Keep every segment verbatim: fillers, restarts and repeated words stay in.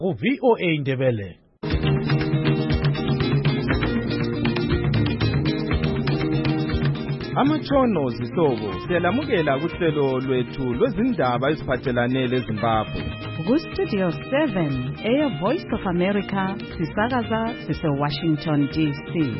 U-V O A Ndebele. Amatshono zihlobo siyalamukela kuhlelo lwethu lwezindaba eziphathelane leZimbabwe. Ku-Studio seven, Air Voice of America, sisakaza sise-Washington D C.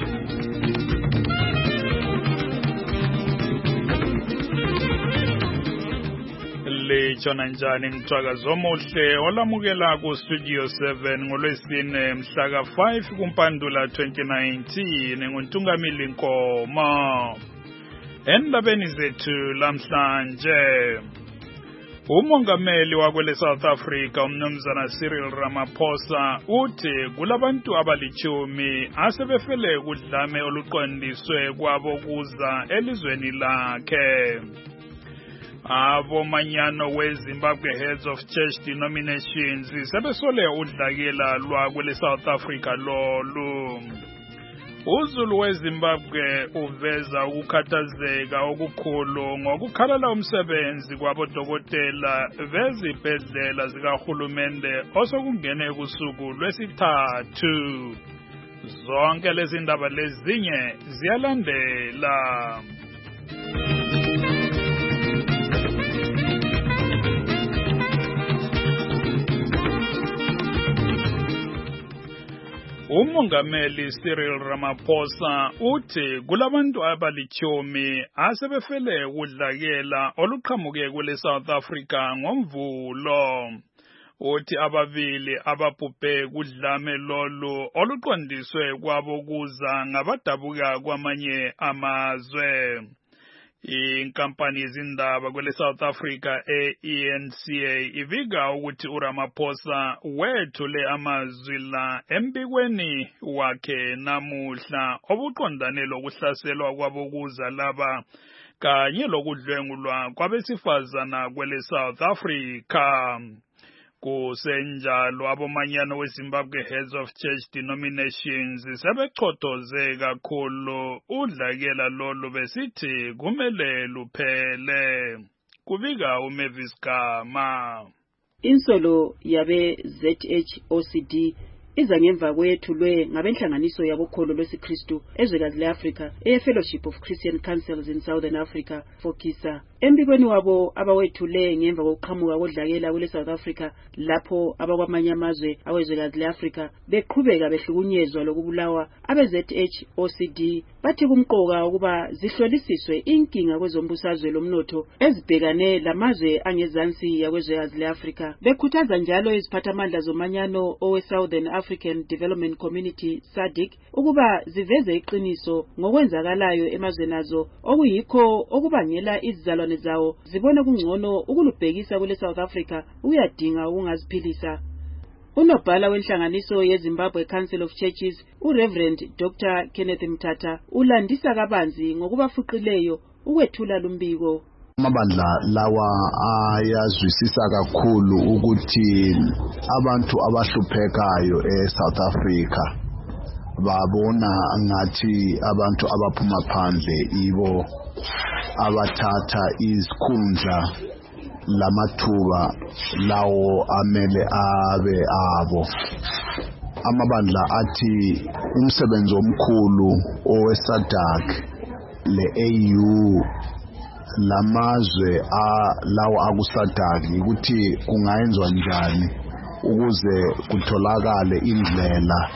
Lechona njani mthwakazi omuhle olamukela ku-Studio seven ngolwesine mhla ka five kuMpandula twenty nineteen nguntungamili Nkoma. Endabeni zethu lamhlanje, umongameli wakwele South Africa umnumzana Cyril Ramaphosa uthi kulabantu abalichumi asebefele kudlame oluqondiswe kwabo kuza elizweni lakhe. Abomanyano weZimbabwe Heads of Church Denominations sebesole udlakela lwakwele South Africa lolu. Uzulu weZimbabwe uveza ukukhathazeka okukhulu ngokukhalala umsebenzi kwabodokotela bezibhedlela zikahulumende osokungene kusuku lwesithathu. Zonke lezi ndaba lezinye ziyalandela. Umongameli Cyril Ramaphosa uthi kulabantu abalichumi asebefele kudlakela oluqhamuke kule South Africa ngomvulo. Uthi ababili ababhubhe kudlame lolu oluqondiswe kwabo kuza ngabadabuka kwamanye amazwe. Inkampani yezindaba kwele South Africa e-E N C A ivika ukuthi uRamaphosa wethule amazwi la embikweni wakhe namuhla obuqondane lokuhlaselwa kwabokuza laba kanye lokudlwengulwa kwabesifazana kwele South Africa. Kusenjalo abomanyano weZimbabwe Heads of Church Denominations sebechothoze kakhulu udlakela lolu besithi kumele luphele. Kubika uMavis Gama. Insolo yabe Z H O C D iza ngemva kwethulwe ngabenhlanganiso yabokholo lwesiKristu ezwekazi leAfrika eFellowship of Christian Councils in Southern Africa FOCISA. Embikweni wabo abawethule ngemva kokuqhamuka kodlakela kule South Africa lapho abakwamanye amazwe awezwekazi leAfrika beqhubeka behlukunyezwa lokubulawa abe Z H O C D bathi kumqoka ukuba zihlolisiswe inkinga kwezombusazwe lomnotho ezibhekane lamazwe angezansi yakwezwekazi leAfrika. Bekhuthaza njalo iziphathamandla zomanyano owe Southern African Development Community S A D C ukuba ziveze iqiniso ngokwenzakalayo emazweni azo okuyikho okubangela izizalwane zawo zibone kungcono ukulubhekisa kule South Africa uyadinga ukungaziphilisa. Unobhala wenhlanganiso yeZimbabwe Council of Churches uReverend Doctor Kenneth Mthatha ulandisa kabanzi ngokubafuqileyo ukwethula lumbiko. Amabandla lawa ayazwisisa kakhulu ukuthi abantu abahluphekayo eSouth Africa babona ngathi abantu abaphuma phandle ibo abathatha izikhundla lamathuba lawo amele abe abo. Amabandla athi umsebenzi omkhulu oweSADC le-A U lamazwe a lawo akuSADC ukuthi kungayenzwa njani ukuze kutholakale indlela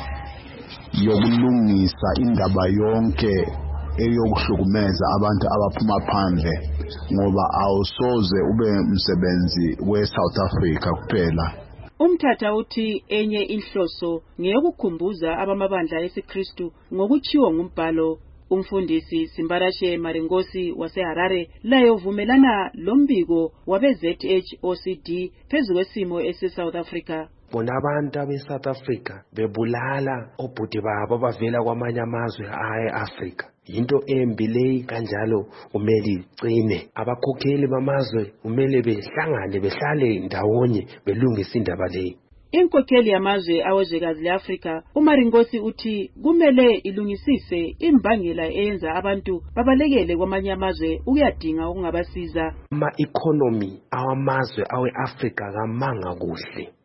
yokulungisa indaba yonke eyokuhlukumeza abantu abaphuma phandle ngoba awusoze ube umsebenzi weSouth Africa kuphela. Umthatha uthi enye inhloso ngeyokukhumbuza abamabandla esiKristu ngokuchiwo ngumbhalo. Umfundisi Simbarashe Marengosi waseHarare laye uvumelana lombiko wabe Z H O C D phezu kwesimo ese-South Africa. Bona abantu abe-South Africa bebulala obhuti babo abavela kwamanye amazwe aye-Afrika. Yinto embi leyi kanjalo umele igcine. Abakhokheli bamazwe umele behlangane behlale ndawonye belungise indaba leyi. Inkokheli yamazwe awezwekazi leAfrika uMaringosi uthi kumele ilungisise imbangela eyenza abantu babalekele kwamanye amazwe ukuyadinga ukungabasiza. Ama economy awamazwe awe-Afrika kamanga kuhle.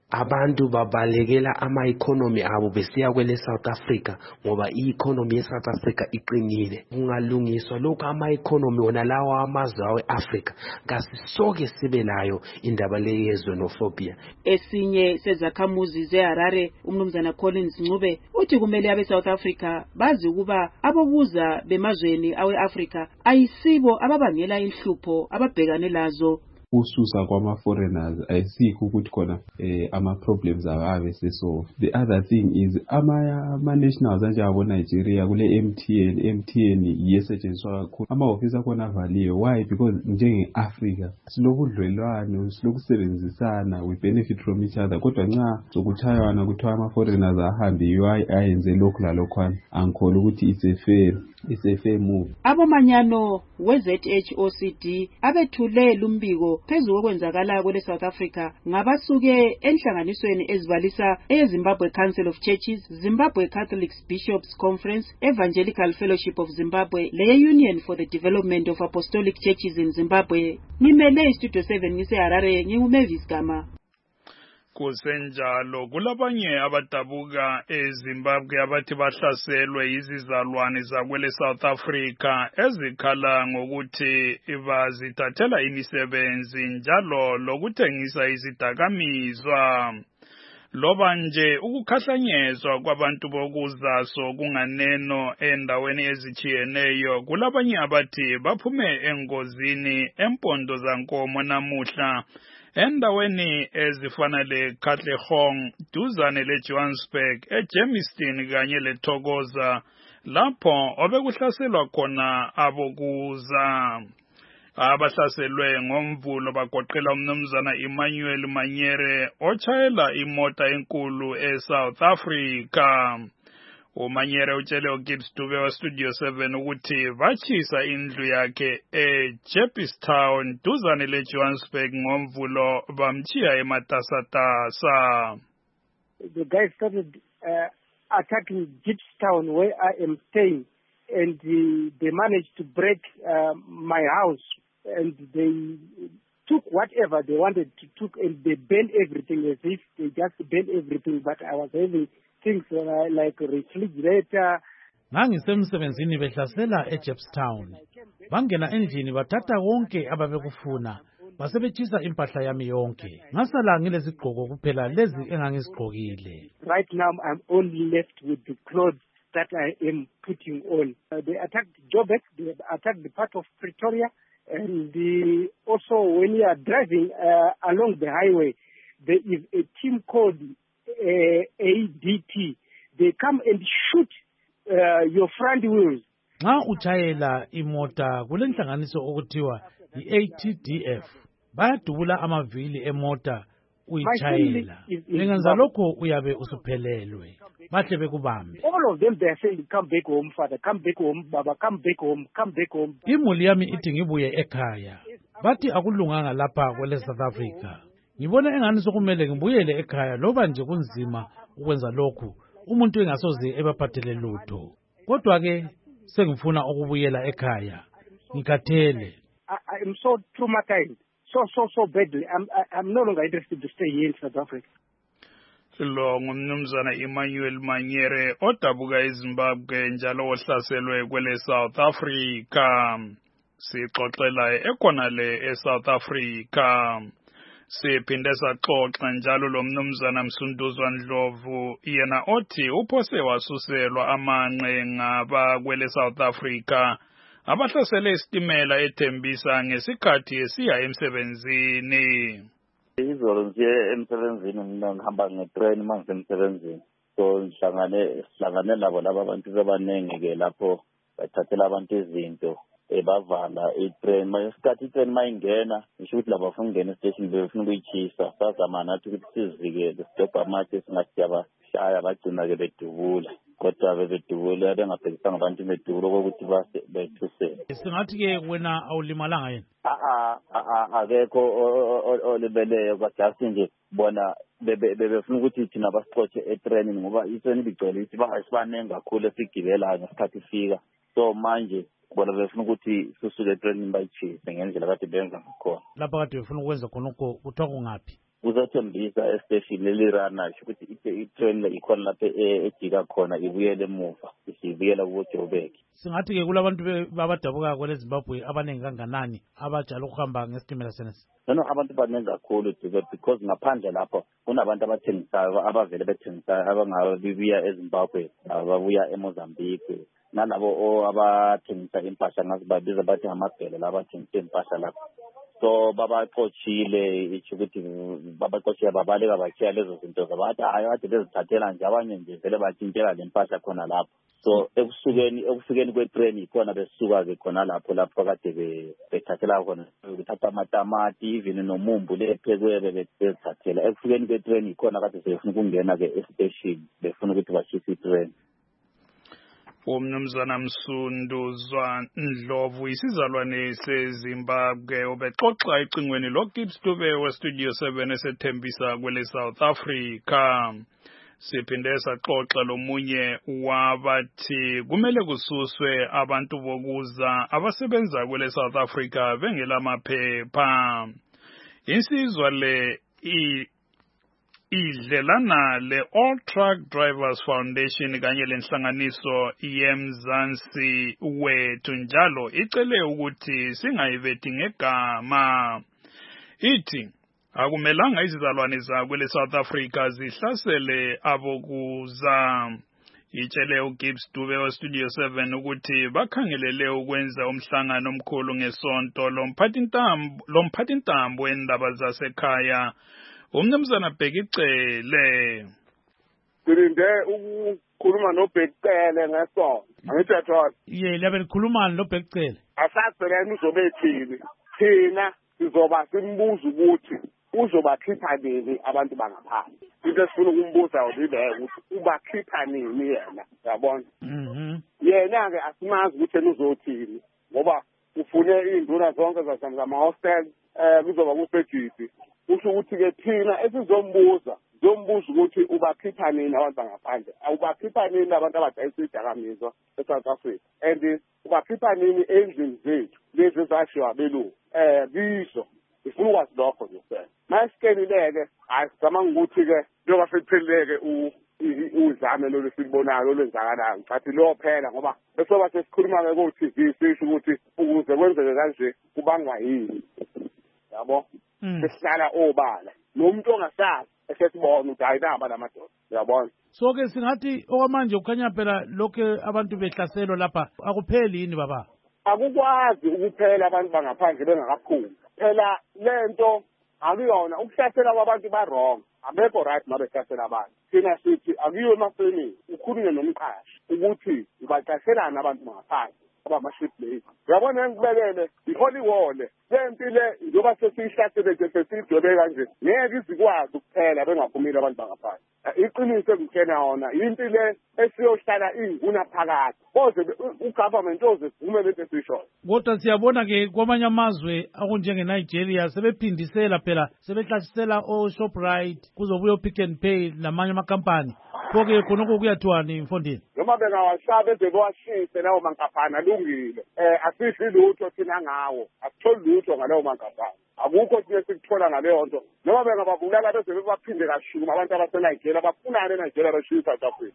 abantu babalekela ama-economy abo besiya kwele South Africa ngoba i-economy ye-South Africa iqinile. Kungalungiswa lokhu ama-economy wona lawa amazwe awe-Africa kasisoke sibe layo indaba le yezonofobia. Esinye sezakhamuzi zeHarare umnumzana Collins Ncube uthi kumele abe South Africa bazi ukuba abobuza bemazweni awe-Africa ayisibo ababangela inhlupho ababhekane lazo. Ususa kwama-foreigners ayisikho ukuthi khona eh, ama-problems ababe sesolve. The other thing is ama-nationals anjengabo Nigeria kule M T N, M T N iyesetshenziswa kakhulu. Ama-ofisi akhona avaliwe. Why? Because njenge-Africa silobudlelwano, silokusebenzisana, we benefit from each other. Kodwa nxa sokuchaywana kuthiwa ama-foreigners ahambe ayenze lokhu lalokhwana, angikholwa ukuthi it's a fair it's a fair move. Abomanyano we-Z H O C D abethule lumbiko phezu kokwenzakala kwele South Africa ngabasuke enhlanganisweni ezibalisa eZimbabwe Council of Churches, Zimbabwe Catholic Bishops Conference, Evangelical Fellowship of Zimbabwe, le Union for the Development of Apostolic Churches in Zimbabwe. Ngimele Studio seven ngiseHarare, nginguMavis Gama. Kusenjalo kulabanye abadabuka eZimbabwe abathi bahlaselwe izizalwane zakwele South Africa ezikhala ngokuthi bazithathela imisebenzi njalo lokuthengisa izidakamizwa. Loba nje ukukhahlanyezwa kwabantu bokuzaso kunganeno endaweni ezitshiyeneyo, kulabanye abathi baphume engozini empondo zankomo namuhla endaweni ezifana le Katlehong duzane le Johannesburg, eJermiston kanye le Thokoza lapho obekuhlaselwa khona abokuza. Abahlaselwe ngomvulo bagoqela umnumzana Emmanuel Manyere ochayela imota enkulu eSouth Africa. uManyere utshele uGibbs Dube wa Studio seven ukuthi bachisa indlu yakhe eJeppstown duzane le Johannesburg ngomvulo bamchiya ematasatasa. The guys started uh, attacking Jeppstown where I am staying, and uh, they managed to break uh, my house, and they took whatever they wanted to took, and they burned everything as if they just burned everything. But I was having things uh, like a refrigerator. Ngangisemsebenzini behlasela eJeppstown. Bangena endlini bathatha konke ababekufuna. Basebetshisa impahla yami yonke. Ngasala ngilezigqoko kuphela lezi engangizigqokile. Right now I'm only left with the clothes that I am putting on. Uh, they attacked Joburg, they attacked the part of Pretoria, and the, also when you are driving uh, along the highway, there is a team called uh, A D T. They come and shoot uh, your front wheels. Nxa uchayela imota kulenhlanganiso okuthiwa i-A T D F. Bayadubula amavili emota uyichayela. Bengenza lokho uyabe usuphelelwe. Bahle bekubambe. All of them they are saying come back home father, come back home baba, come back home, come back home. Imuli yami ithi ngibuye ekhaya. Bathi akulunganga lapha kwele South Africa. Ngibona engani sokumele ngibuyele ekhaya loba nje kunzima ukwenza lokhu. Umuntu engasoze ebaphathele lutho. Kodwa ke sengifuna ukubuyela ekhaya. Ngikathele. I am so traumatized. So, so, so badly. I'm, I, I'm no longer interested to stay here in South Africa. Lo ngumnumzana Emmanuel Manyere odabuka eZimbabwe njalo ohlaselwe kwele South Africa. Sixoxela ekhonale eSouth Africa. Siphinde saxoxa njalo lo mnumzana Msunduzwa Ndlovu yena othi uphose wasuselwa amanqe ngaba kwele South Africa. Abahlasele isitimela eThembisa ngesikhathi esiya emsebenzini. Izolo nje emsebenzini mina ngihamba ngetrain manje emsebenzini. So ngihlangane sihlangane labo laba abantu bebanenge ke lapho bathathela abantu izinto ebavala itrain. Manje isikhathi itrain mayingena ngisho ukuthi laba bafuna ukungena estation befuna ukuyichisa. Sazama nathi ukuthi sizivikele stop amathi singathi yabashaya bagcina ke bedubula. Kodwa bebedubula bengabhekisanga abantu bedubula ukuthi base bethusele. Singathi ke wena awulimalanga yini? A a akekho olibeleyo kwajasi nje bona bebefuna ukuthi thina basixotshe etraining ngoba itrain ibigcwele ithi basibanenge kakhulu esigibela ngesikhathi ifika. So manje bona befuna ukuthi susuke etraining bayichise ngendlela kade benza ngakhona. Lapha kade befuna ukwenza khona ukho kuthiwa kungaphi? uzothembisa estation lelirana ukuthi i-train le ikhona lapha ejika khona ibuyele emuva isibuyela kuJoburg. Singathi ke kulabantu babadabuka kwele Zimbabwe abaningi kanganani abajala ukuhamba ngesitimela senesi? No, abantu baningi kakhulu because ngaphandle lapho kunabantu abathengisayo abavele bethengisayo abangabibuya eZimbabwe ababuya eMozambique. Nalabo abathengisa impahla ngazi babiza bathi ngamabhele labathengisa impahla lapho. So babaxoshile ithi ukuthi babaxoshile babaleka bachiya lezo zinto zabathi hayi ade bezithathela nje abanye nje vele bathintela lempahla khona lapho. So ekusukeni ekufikeni kwetrain ikhona besuka ke khona lapho lapho kade bethathela khona ukuthatha amatamati even nomumbu lephekwe bezithathela ekufikeni kwetrain ikhona kade sefuna ukungena ke estation befuna ukuthi bashise itrain. Umnumzana Msunduzwa Ndlovu isizalwane seZimbabwe ubexoxa icingweni lo Gibbs Dube we Studio seven esethembisa kwele South Africa. Siphinde saxoxa lomunye wabathi kumele kususwe abantu bokuza abasebenza kwele South Africa bengelamaphepha. Insizwa le i idlelana le All Truck Drivers Foundation kanye lenhlanganiso yemzansi wethu njalo icele ukuthi singayivethi ngegama. Ithi akumelanga izizalwane zakwele South Africa zihlasele abokuza. Itshele uGibbs Dube we Studio seven ukuthi bakhangelele ukwenza umhlangano omkhulu ngesonto lomphathintambo lomphathintambo wendaba zasekhaya umnumzana Bhekicele. Sirinde ukukhuluma noBhekicele ngesonto. Angithatha. Ye labe likhuluma noBhekicele. Asacela uzobethini. Thina sizoba simbuza ukuthi uzobakhipha nini abantu bangaphandle. Into esifuna ukumbuza ulibe ukuthi ubakhipha nini yena, yabona? Mhm. Yena ke asimazi ukuthi uzothini ngoba ufune induna zonke zasama hostel eh kuzoba kusejisi. Usho ukuthi ke thina esizombuza zombuza ukuthi ubakhipha nini abantu bangaphandle awubakhipha nini abantu abadayisa idakamizwa eSouth Africa and ubakhipha nini endlini zethu lezi zashiwa belungu eh bizo ifuna ukwazi lokho nje kuphela masikelileke ayicabanga ukuthi ke njengoba sekupheleleke u uzame lo lesibonayo lwenzakalayo ngathi lo phela ngoba besoba sesikhuluma ke ukuthi sisho ukuthi ukuze kwenzeke kanje kubangwa yini yabo sesihlala obala nomuntu ongasazi esesibona ukuthi ayinaba lamadoda yabona. So ke singathi okwamanje ukhanya phela lokho abantu behlaselwa lapha akupheli yini baba? Akukwazi ukuphela abantu bangaphandle bengakaphumi. Phela lento akuyona ukuhlasela kwabantu ba wrong. Abekho right mabehlasela abantu. Thina sithi akuyiwe emafemini ukhulume nomqashi ukuthi ubaqashelana abantu bangaphandle abamaship late. Uyabona ngibekele iHollywood lempile njoba sesihlasele nje sesidwebe kanje ngeke izikwazi ukuphela bengaphumile abantu bangaphandle. Iqiniso ngikena yona impilo esiyohlala inguna phakathi koze ugovernment ozevume lento esisho. Kodwa siyabona ke kwamanye amazwe akunjenge Nigeria sebephindisela phela sebehlasela o Shoprite kuzobuya Pick n Pay namanye amakampani. Konke khonoko kuyathiwani Mfondini? Noma bengawashaba eze bewashise lawo mankampani alungile. Eh asifi lutho thina ngawo. Asitholi lutho ngalawo mankampani. Akukho thina sikuthola ngaleyo nto. Noma bengababulala bese bebaphinde kashuma abantu abaseNigeria bafunana eNigeria bashiya South Africa.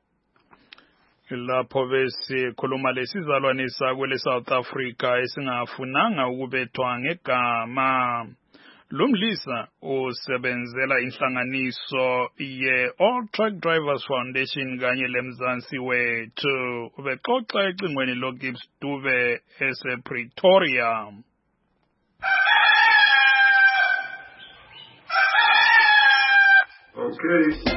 Lapho besikhuluma lesizalwane sakwele South Africa esingafunanga ukubethwa ngegama. Lumlisa usebenzela inhlanganiso ye All Truck Drivers Foundation kanye lemzansi wethu ubexoxa ecingweni lo Gibbs Dube ese Pretoria. Okay.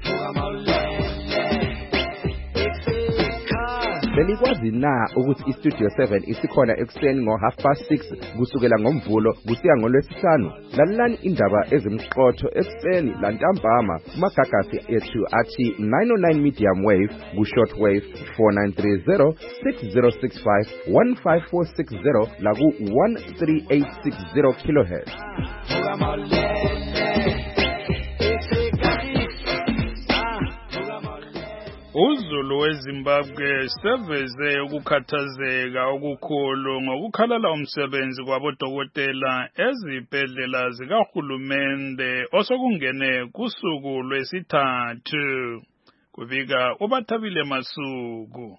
Belikwazi na ukuthi iStudio seven isikhona ekuseni ngo half past six kusukela ngomvulo kusiya ngolwesihlanu. Lalelani indaba ezimqotho ekuseni lantambama kumagagasi ethu athi nine oh nine medium wave ku short wave four nine three zero six zero six five one five four six zero la ku one three eight six zero kilohertz. uZulu weZimbabwe seveze ukukhathazeka okukhulu ngokukhalala umsebenzi kwabodokotela ezibhedlela zikahulumende osokungene kusuku lwesithathu. Kubika uBathabile Masuku.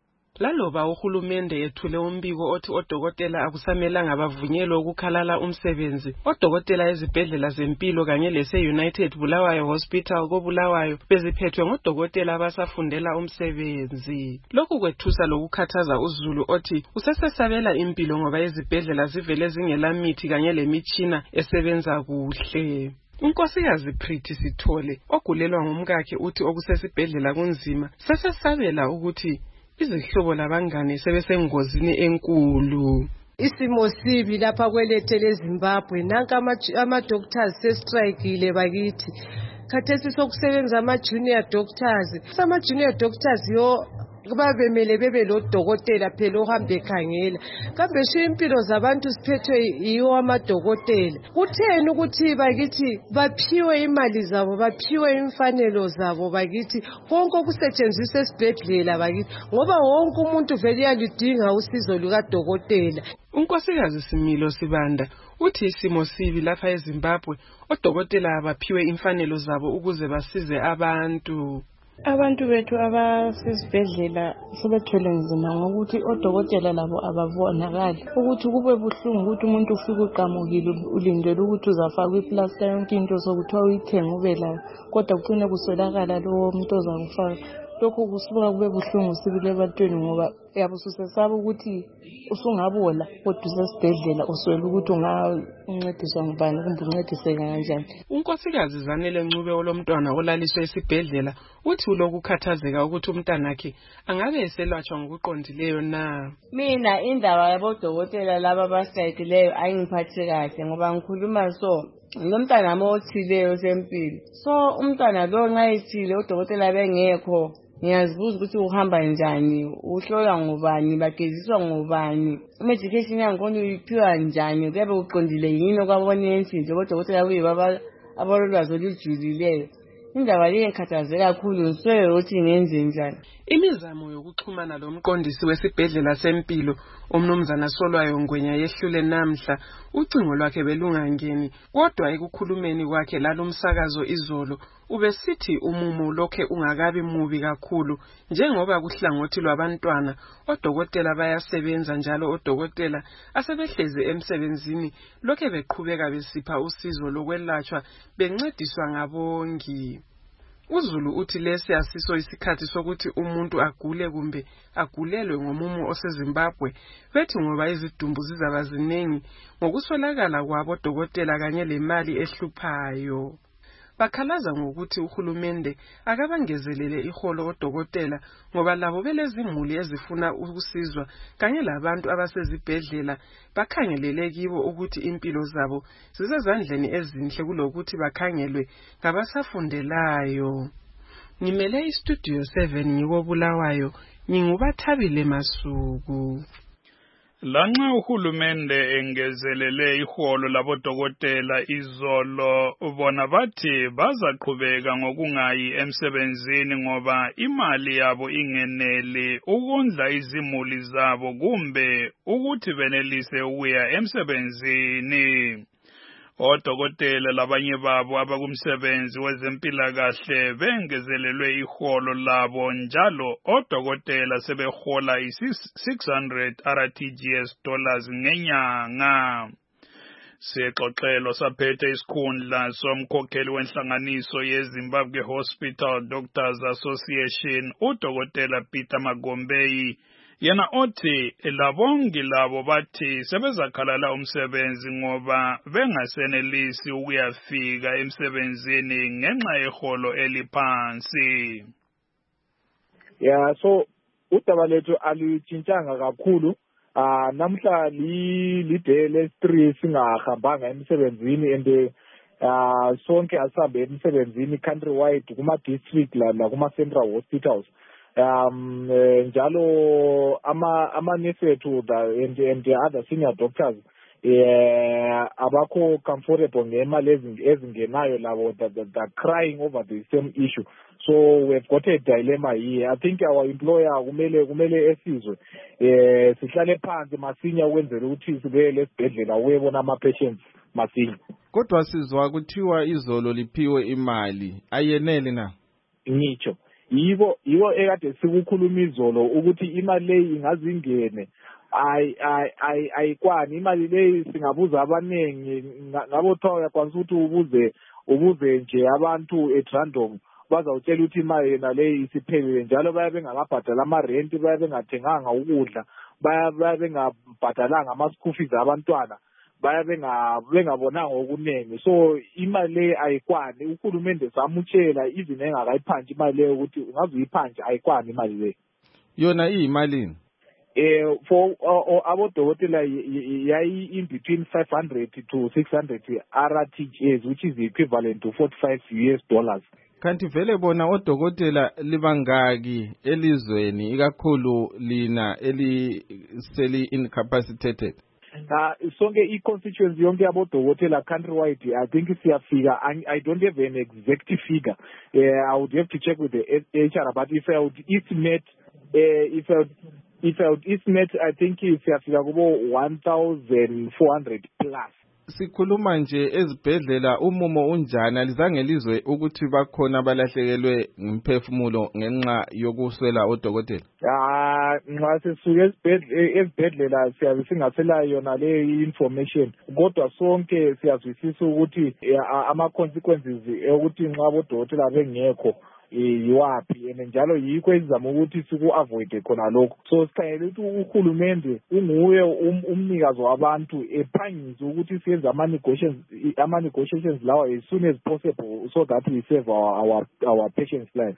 Laloba uhulumende yethule umbiko othi odokotela akusamelanga bavunyelwe ukukhalala umsebenzi, odokotela ezibhedlela zempilo kanye lese-United Bulawayo Hospital koBulawayo beziphethwe ngodokotela abasafundela umsebenzi. Lokhu kwethusa lokukhathaza uZulu othi usesesabela impilo ngoba izibhedlela zivele zingela mithi kanye lemitshina esebenza kuhle. Unkosikazi Prithi Sithole ogulelwa ngumkakhe uthi okusesibhedlela kunzima, sesesabela ukuthi izihlobo labangane sebesengozini enkulu. Isimo sibi lapha kwelethe leZimbabwe, nanka ama doctors sestrikeile bakithi. Khathesi sokusebenza ama junior doctors. Ama junior doctors yo kubabemele bebe lo dokotela phela ohambe ekhangela. Kambe sho impilo zabantu siphethwe yiwo amadokotela. Kutheni ukuthi bakithi baphiwe imali zabo, baphiwe imfanelo zabo bakithi, konke okusetshenziswa esibhedlela bakithi, ngoba wonke umuntu vele uyalidinga usizo lukadokotela. Unkosikazi Similo Sibanda uthi isimo sibi lapha eZimbabwe, odokotela abaphiwe imfanelo zabo ukuze basize abantu. Abantu bethu abasesibhedlela sebethwele nzima ngokuthi odokotela labo ababonakali, ukuthi kube buhlungu ukuthi umuntu ufike uqamukile ulindele ukuthi uzafaka iplaster yonke into sokuthiwa uyithenga ube layo, kodwa kucine kuswelakala lowo muntu ozakufaka. Lokho kusuka kube buhlungu sibile ebantwini ngoba yabe ususesaba ukuthi usungabola kodwa usesibhedlela uswele ukuthi ungancediswa ngubani kumbe uncediseke kanjani. Unkosikazi Zanele Ncube olomntwana olaliswe esibhedlela uthi ulokukhathazeka ukuthi umntanakhe angabe eselatshwa ngokuqondileyo na. Mina indaba yabodokotela laba abasayikileyo ayingiphathi kahle ngoba ngikhuluma so ngomntana amothileyo sempilo. So umntwana lo nxa ethile odokotela bengekho, ngiyazibuza ukuthi uhamba njani, uhlolwa ngubani, bageziswa ngubani, medication yangikhona uyiphiwa njani, kuyabe uqondile yini okwabonensi nje kodokotela kuyibaba abalolwazi olujulileyo. Indaba le ngikhathazeka kakhulu, ngiswele ukuthi ngenze njani. Imizamo yokuxhumana lomqondisi wesibhedlela sempilo umnumzana Solwayo Ngwenya yehlule namhla, ucingo lwakhe belungangeni, kodwa ekukhulumeni kwakhe lalumsakazo izolo ubesithi umumo lokhe ungakabi mubi kakhulu njengoba kuhlangothi lwabantwana odokotela bayasebenza njalo odokotela asebehleze emsebenzini lokhe beqhubeka besipha usizo lokwelatshwa bencediswa ngabongi. uZulu uthi lesi asiso isikhathi sokuthi umuntu agule kumbe agulelwe ngomumo oseZimbabwe, bethi ngoba izidumbu zizaba ziningi ngokuswelakala kwabo dokotela kanye lemali ehluphayo. Bakhalaza ngokuthi uhulumende akabangezelele iholo odokotela ngoba labo belezimuli ezifuna ukusizwa kanye labantu abasezibhedlela bakhangelele kibo ukuthi impilo zabo zisezandleni ezinhle kulokuthi bakhangelwe ngabasafundelayo. Ngimele iStudio seven ngikobulawayo, nginguBathabile Masuku. Lanxa uhulumende engezelele iholo labodokotela izolo, bona bathi bazaqhubeka ngokungayi emsebenzini ngoba imali yabo ingeneli ukondla izimuli zabo kumbe ukuthi benelise ukuya emsebenzini. Odokotela labanye babo abakumsebenzi wezempilakahle bengezelelwe iholo labo, njalo odokotela sebehola i-six hundred R T G S dollars ngenyanga. Sixoxelo saphethe isikhundla somkhokheli wenhlanganiso yeZimbabwe Hospital Doctors Association udokotela Peter Magombeyi, yena othi labongi labo bathi sebezakhalala umsebenzi ngoba bengasenelisi ukuyafika emsebenzini ngenxa yeholo eliphansi. Yeah, so udaba lethu alutshintshanga kakhulu. Ah namhla li lidele three singahambanga emsebenzini and ah sonke asabe emsebenzini countrywide kuma district la kuma central hospitals. Um njalo ama ama nurse ethu and and the other senior doctors eh abakho comfortable ngemali ezingenayo labo that are crying over the same issue. So we've got a dilemma here. I think our employer kumele kumele esizwe eh sihlale phansi masinya ukwenzela ukuthi sibe lesibhedlela uyebona ama patients masinya. Kodwa sizwa kuthiwa izolo liphiwe imali ayenele na? Ngitsho yibo yibo ekade sikukhuluma izolo ukuthi imali leyi ingazingene ay ay ay ayikwani imali leyi singabuza abanengi ngabo thoya kwanza ukuthi ubuze ubuze nje abantu eTrandom bazawutshela ukuthi imali yena leyi isiphelile njalo baya bengakabhadala ama rent baya bengathenganga ukudla baya bengabhadalanga ama school fees abantwana baya benga bengabonanga okunene. So imali le ayikwani uhulumende samutshela even engakayiphanje imali le ukuthi ungaze uyiphanje ayikwani imali le yona iyimalini. Eh for abodokotela yayi in between five hundred to six hundred R T Gs, which is the equivalent to forty-five U S dollars. Kanti vele bona odokotela libangaki elizweni ikakhulu lina eliseli incapacitated? Uh, sonke i-constituency yonke yabodokotela countrywide, I think siyafika. I, I don't have an exact figure. Uh, I would have to check with the H R, but if I would estimate, uh, if I would, if I would estimate, I think siyafika kubo one thousand four hundred plus. Sikhuluma nje ezibhedlela umumo unjani alizange lizwe ukuthi bakhona balahlekelwe ngimphefumulo ngenxa yokuswela odokotela? Ah, nxa sisuke ezibhedlela siyabe singasela yona le information kodwa sonke siyazwisisa ukuthi ama consequences ukuthi nxa abodokotela bengekho yiwapi and njalo yikho ezizama ukuthi siku avoid khona lokho. So sikhangela ukuthi uhulumende unguye umnikazi wabantu ephangise ukuthi siyenze ama negotiations ama negotiations lawa as soon as possible so that we save our our, our patients' lives.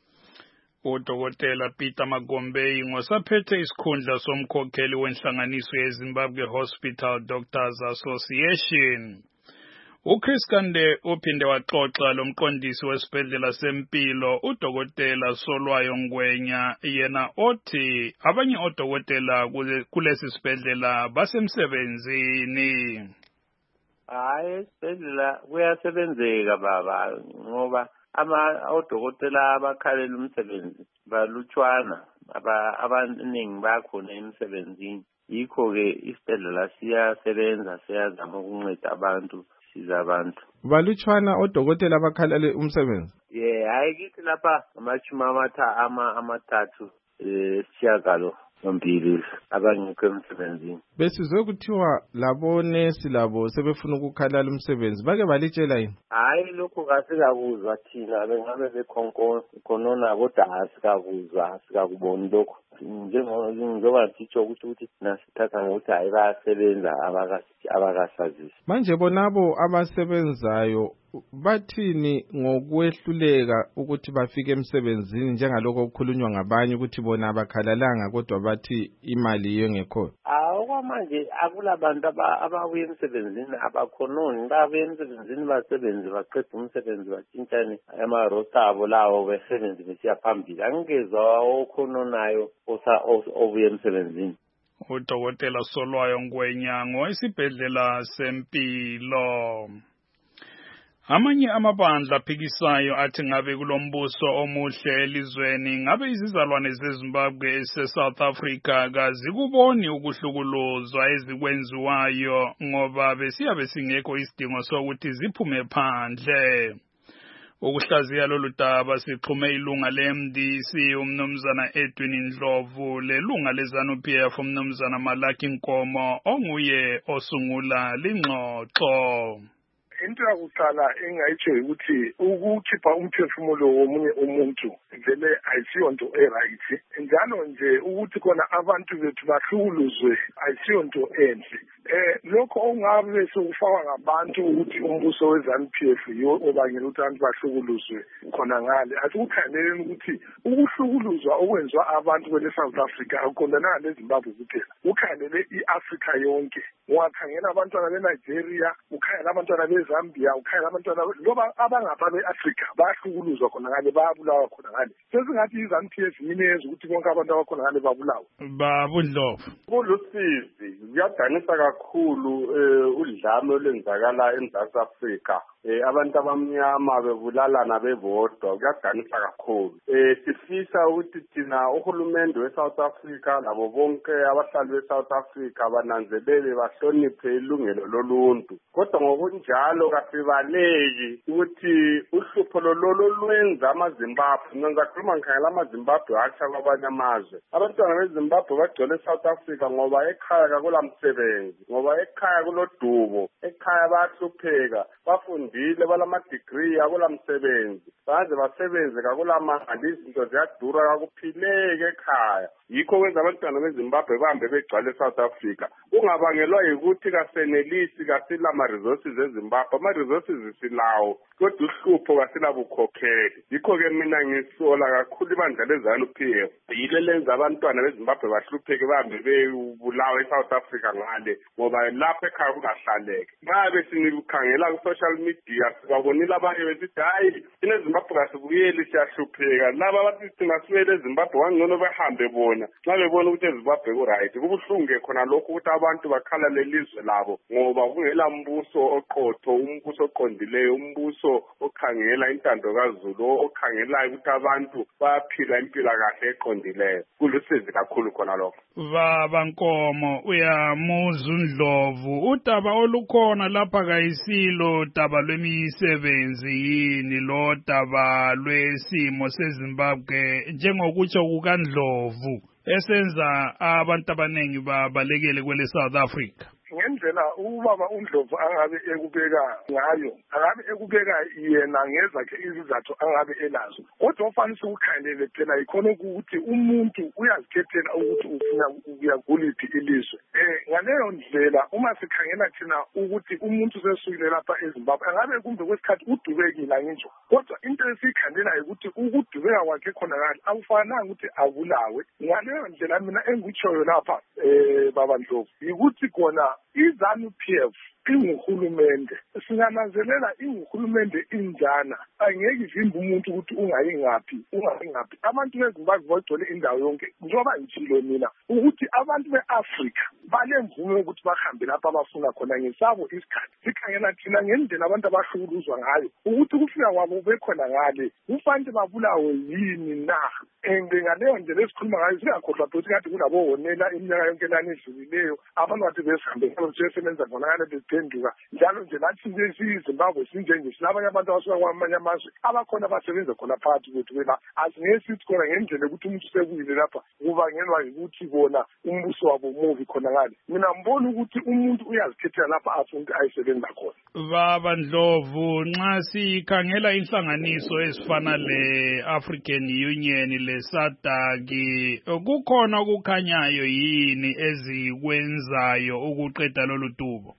Udokotela Peter Magombe ngosaphethe isikhundla somkhokheli wenhlanganiso yeZimbabwe Hospital Doctors Association. uChris Kande uphinde waxoxa lomqondisi wesibhedlela sempilo udokotela Solwayo Ngwenya yena othi abanye odokotela kulesi sibhedlela basemsebenzini. Hayi isibhedlela kuyasebenzeka baba ngoba ama odokotela abakhalela umsebenzi balutshwana aba abaningi bakhona emsebenzini yikho ke isibhedlela siyasebenza siyazama ukunceda abantu siza abantu. Balutshwana odokotela abakhalela umsebenzi? Yeah, hayi kithi lapha amachuma amatha ama amathathu eh siyagalo nombili abangekho emsebenzini. Besizwe kuthiwa labo nesi labo sebefuna ukukhalala umsebenzi bake balitshela yini? Hayi lokho kasikakuzwa thina bengabe bekhonko khonona kodwa asikakuzwa asikakuboni lokho. Njengoba sitsho ukuthi ukuthi nasithatha ngokuthi hayi bayasebenza abakasazisi. Manje bonabo abasebenzayo bathini ngokwehluleka ukuthi bafike emsebenzini njengalokho okukhulunywa ngabanye ukuthi bona abakhalalanga kodwa bathi imali yengekho? Awu kwamanje akulabantu ababuye emsebenzini abakhononi babuye emsebenzini basebenze baqeda umsebenzi batshintshane ama roster abo lawo besebenze besiya phambili angezwa okhononayo osa obuye emsebenzini. Udokotela Solwayo Ngwenya ngoesibhedlela sempilo. Amanye amabandla aphikisayo athi ngabe kulombuso omuhle elizweni ngabe izizalwane zeZimbabwe ese-South Africa kazikuboni ukuhlukuluzwa ezikwenziwayo ngoba besiyabe singekho isidingo sokuthi ziphume phandle. Ukuhlaziya lolu daba sixhume ilunga le-M D C umnumzana Edwin Ndlovu lelunga le-ZANU P F umnumzana Malaki Nkomo onguye osungula lingxoxo. Into yakuqala engayitsho ukuthi ukukhipha umphefumulo womunye umuntu vele ayisiyonto eright njalo nje ukuthi khona abantu bethu bahlukuluzwe ayisiyonto enhle. Eh lokho ongabe sokufakwa ngabantu ukuthi umbuso weZANU P F yiwo obangela ukuthi abantu bahlukuluzwe khona ngale asikukhangeleni ukuthi ukuhlukuluzwa okwenziwa abantu kwele South Africa akuqondana neZimbabwe kuphela ukhangelele iAfrica yonke wakhangela abantwana beNigeria ukhangela abantwana beZambia ukhangela abantwana loba abangapha beAfrica bahlukuluzwa khona ngale bayabulawa khona ngale ngale sesingathi izanu P F yinezi ukuthi bonke abantu abakhona ngale babulawa babundlovu kulusizi kuyadanisa kakhulu udlame olwenzakala eMzantsi Afrika eh abantu abamnyama bebulalana bebodwa kuyadanisa kakhulu eh sifisa ukuthi thina uhulumende weSouth Africa labo bonke abahlali beSouth Africa bananzelele bahloniphe ilungelo loluntu kodwa ngokunjalo kasibaleki ukuthi uhlupho lolo lwenza amaZimbabwe ngenza khuluma ngikhangela amaZimbabwe acha kwabanye amazwe abantwana beZimbabwe bagcwele eSouth Africa ngoba ekhaya akulamsebenzi ngoba ekhaya kulodubo ekhaya bayahlupheka bafundile balama degree akulamsebenzi baze basebenze kakulamali izinto ziyadura kakuphileke ekhaya yikho kwenza abantwana beZimbabwe bahambe begcwele eSouth Africa kungabangelwa ukuthi kasenelisi kasila ama resources eZimbabwe ama resources silawo kodwa uhlupho kasilabukhokheli yikho ke mina ngisola kakhulu ibandla lezanu P F yile lenza abantwana beZimbabwe bahlupheke bahambe bebulawa eSouth Africa ngale ngoba lapha ekhaya kungahlaleke babe sinikhangela ku social media sibabonile abanye besithi hayi ine Zimbabwe kasibuyeli siyahlupheka laba bathi thina sibele eZimbabwe wangcono behambe bona xa bebona ukuthi eZimbabwe ku right kubuhlungu khona lokho ukuthi abantu bakhala lelizwe labo ngoba kungela mbuso oqotho umbuso oqondileyo umbuso okhangela intando kaZulu okhangela ukuthi abantu bayaphila impilo kahle eqondileyo kulusizi kakhulu khona lokho baba Nkomo uyamuza uNdlovu udaba olukhona lapha kayisilo daba lwemisebenzi yini lo daba lwesimo seZimbabwe njengokutsho kukaNdlovu esenza abantu abanengi babalekele kwele South Africa ngendlela ubaba uNdlovu angabe ekubeka ngayo angabe ekubeka yena ngezakhe izizathu angabe elazo kodwa ofanele ukukhangelele phela ikhona ukuthi umuntu uyazikhethela ukuthi ufuna ukuya kuliphi ilizwe eh ngaleyo ndlela uma sikhangela thina ukuthi umuntu sesukile lapha eZimbabwe angabe kumbe kwesikhathi udubekile ngisho kodwa into esikhandela ukuthi ukudubeka kwakhe khona ngale akufanele ukuthi abulawe ngaleyo ndlela mina engikutshoyo lapha eh baba Ndlovu ukuthi khona izanu P F inguhulumende singananzelela inguhulumende injana angeke ivimbe umuntu ukuthi ungayi ngaphi ungayi ngaphi abantu beZimbabwe bagcwele indawo yonke njengoba ngitshilo mina ukuthi abantu beAfrica balemvume ukuthi bahambe lapha abafuna khona ngesabo isikhathi sikhangela thina ngendlela abantu abahlukuluzwa ngayo ukuthi kufika kwabo bekhona ngale kufanele babulawe yini na ende ngaleyo ndlela esikhuluma ngayo singakhohlwa ukuthi kade kulabo honela iminyaka yonke lana edlulileyo abantu bathi besambe sebenza khona ngale beziphenduka njalo nje nathi nje siZimbabwe sinje nje silabanye abantu abasuka kwamanye amazwe abakhona abasebenza khona phakathi kwethu bela asingesithi khona ngendlela ukuthi umuntu sekuyile lapha kubangelwa ukuthi bona umbuso wabo muvi khona ngale mina ngibona ukuthi umuntu uyazikhethela lapha afuna ayisebenza khona baba Ndlovu nxa sikhangela inhlanganiso ezifana le African Union le SADC kukhona okukhanyayo yini ezikwenzayo ukuqeda lolu dubo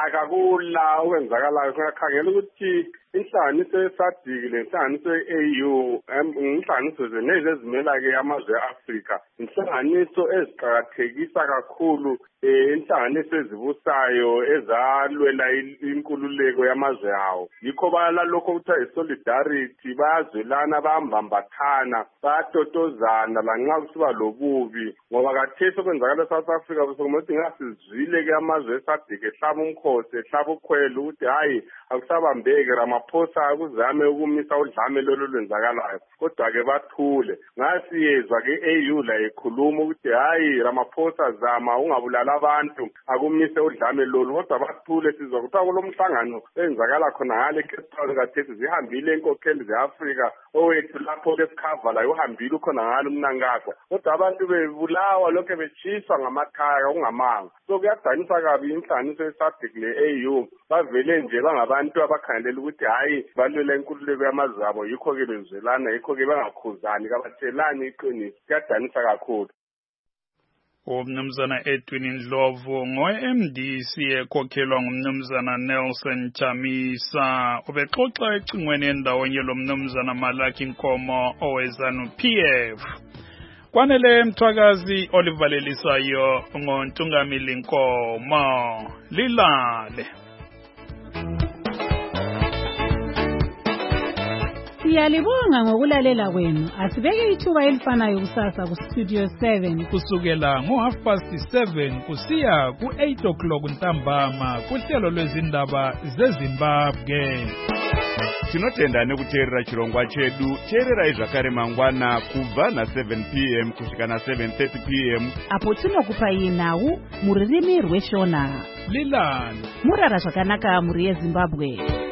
akakula okwenzakalayo kuyakhangela ukuthi inhlanganiso yeSADC lenhlanganiso ye-A U inhlanganiso zenezi ezimela-ke amazwe e-Afrika inhlanganiso eziqakathekisa kakhulu inhlanganiso ezibusayo ezalwela inkululeko yamazwe awo yikho balalokho kuthiwa i-solidarity bayazwelana bayambambathana bayatotozana lanxa kusiba lobubi ngoba kathesi okwenzakala eSouth Africa sokumele ngasizwile-ke amazwe e-SADC ehlaba umkhosi ehlaba ukhwelo ukuthi hayi akusabambeke Ramaphosa akuzame ukumisa udlame lolu lwenzakalayo kodwa-ke bathule ngasiyezwa-ke i-A U la ekhuluma ukuthi hayi Ramaphosa zama ungabulala abantu akumise udlame lolu kodwa bathule sizwa kuthiwa kulo mhlangano enzakala khona ngale eCape Town kathesi zihambile inkokheli ze-Afrika owethu lapho lesikhava la uhambile ukhona ngalo umnankagwa kodwa abantu bebulawa lokho bechiswa ngamakhaya kungamanga so kuyadanisa kabi inhlanganiso yeSADC le-A U bavele nje bangabantu abakhangelela ukuthi hayi balwela inkululeko yamazwe abo yikho-ke bezwelana yikho-ke bangakhuzani kabatshelani iqiniso kuyadanisa kakhulu umnumzana Edwin Ndlovu ngo-M D C ekhokhelwa ngumnumzana Nelson Chamisa ubexoxa ecingweni endawonye lo mnumzana Malaki Nkomo owezanu P F kwanele mthwakazi olivalelisayo ngoNtungamili Nkomo lilale Siyalibonga ngokulalela kwenu. Asibeke ithuba elifanayo kusasa ku Studio seven kusukela ngo half past seven kusiya ku eight o'clock ntambama kuhlelo lwezindaba zeZimbabwe. Tinotenda nekuteerera chirongwa chedu. Teerera zvakare mangwana kubva na seven p m kusvika na seven thirty p m apo tinokupai nhau muririmi rweshona. Lilani murara zvakanaka muri yeZimbabwe.